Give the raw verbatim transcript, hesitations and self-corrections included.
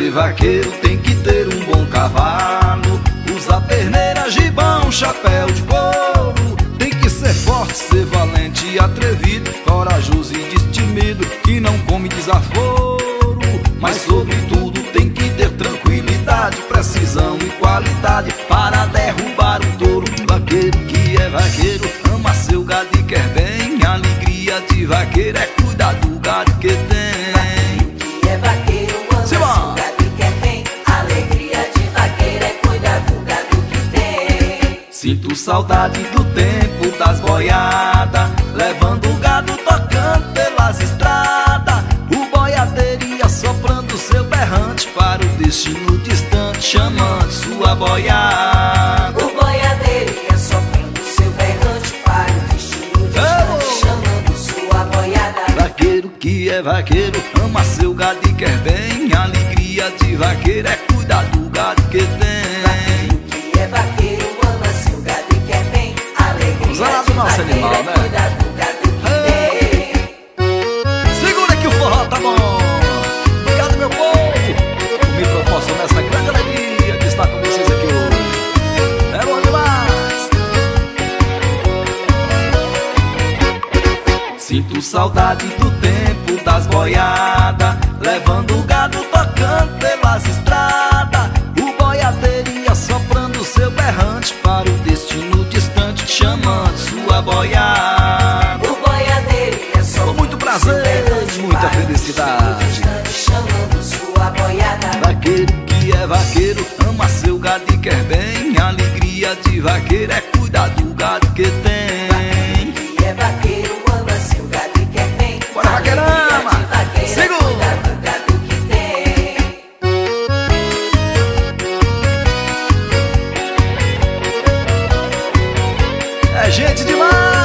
ser vaqueiro tem que ter um bom cavalo, usar perneira, gibão, chapéu de couro. Tem que ser forte, ser valente e atrevido, corajoso e destemido, que não come desaforo. Mas sobretudo tem que ter tranquilidade, precisão e qualidade para derrubar um touro. Vaqueiro que é vaqueiro ama seu gado e quer bem. A alegria de vaqueiro é cuidar do gado que tem. Vaqueiro que é vaqueiro ama seu gado e quer bem. A alegria de vaqueiro é cuidar do gado que tem. Sinto saudade do tempo das boiadas, levando o gado tocando pelas estradas. O boiadeiro ia soprando seu berrante para o destino distante, chamando sua boiada. O boiadeiro ia soprando seu berrante para o destino distante, chamando sua boiada. Vaqueiro que é vaqueiro ama seu gado e quer bem. A alegria de vaqueiro é cuidar do gado que tem. Vaqueiro que é vaqueiro ama seu gado e quer bem. A alegria Usar de do nosso vaqueiro animal, é né? cuidar do gado que tem. Segura que o forró tá bom. Obrigado, meu povo, por me proporcionar essa grande alegria de estar com vocês aqui hoje. É bom demais. Sinto saudade do tempo das boiadas, levando o gado tocando pelas estradas. O boiadeiro ia soprando seu berrante para o destino distante, chamando sua boiada. O boiadeiro ia soprando Com muito prazer, muita felicidade, chamando sua boiada. Vaqueiro que é vaqueiro ama seu gado e quer bem. A alegria de vaqueiro é cuidar do gado que tem. Vaqueiro que é vaqueiro ama seu gado e quer bem. Bora, vaqueirama! Segura! Cuidar do gado que tem. É gente demais!